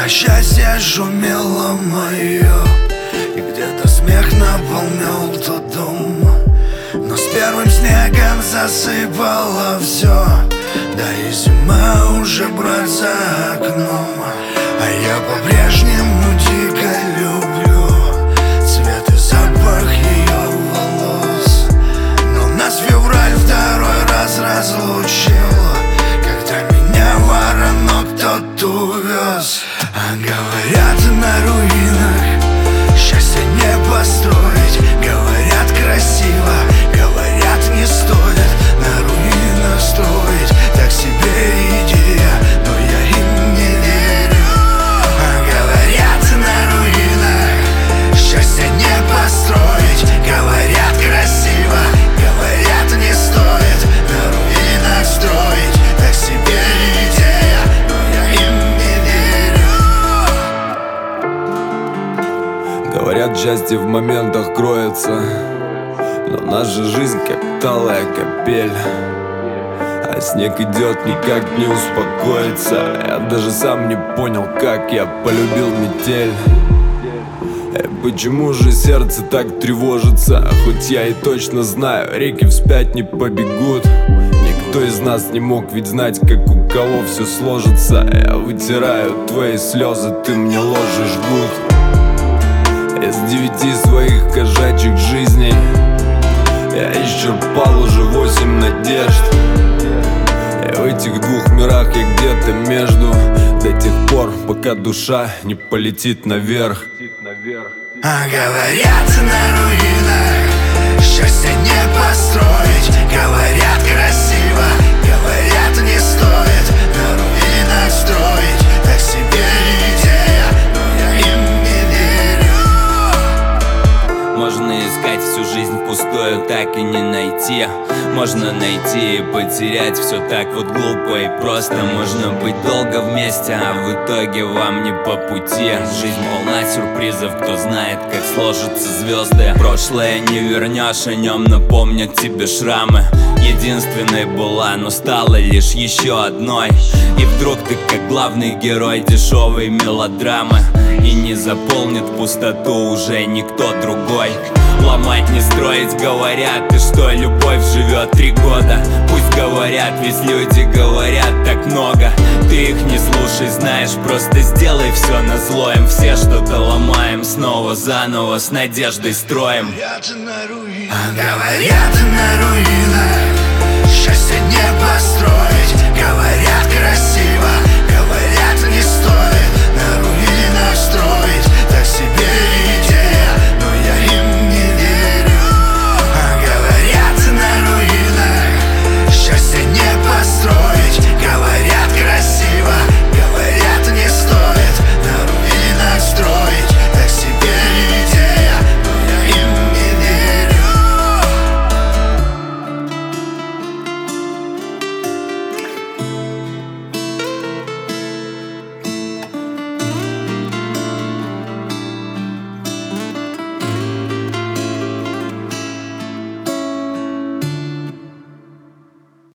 Когда счастье шумело мое, и где-то смех наполнял тот дом, но с первым снегом засыпало все, да и зима уже брать за окном. А я по-прежнему дико люблю цвет и запах ее волос. Но нас февраль второй раз разлучил, когда меня воронок кто-то увез. А говорят, на руинах счастье не построить. Говорят, красиво, говорят, не стоит на руинах строить. Так себе идея, но я им не верю. А говорят, на руинах счастье не построить. Говорят, красиво, говорят, не стоит на руинах строить. Так себе идея, но я им не верю. Говорят, счастье в моментах кроется, но наша жизнь как талая капель. А снег идет, никак не успокоится. Я даже сам не понял, как я полюбил метель. Почему же сердце так тревожится? Хоть я и точно знаю, реки вспять не побегут. Никто из нас не мог ведь знать, как у кого все сложится. Я вытираю твои слезы, ты мне ложишь гуд. Из 9 своих кошачьих жизней я исчерпал уже 8 надежд. И в этих двух мирах я где-то между, до тех пор, пока душа не полетит наверх. А говорят, на руинах счастье не построить. Говорят, красиво, говорят, не стоит на руинах строить. Так себе идея, но я им не верю. Можно искать всю жизнь впустую, так и не найти. Можно найти и потерять, все так вот глупо и просто. Можно быть долго вместе, а в итоге вам не по пути. Жизнь полна сюрпризов, кто знает, как сложатся звезды. Прошлое не вернешь, о нем напомнят тебе шрамы. Единственной была, но стала лишь еще одной. И вдруг ты как главный герой дешевой мелодрамы, и не заполнит пустоту уже никто другой. Ломать, не строить, говорят, и что любовь живет 3 года. Пусть говорят, ведь люди говорят так много. Ты их не слушай, знаешь, просто сделай все назло им. Все что-то ломаем, снова заново с надеждой строим. Говорят, на руинах счастье не построить. Говорят, красиво,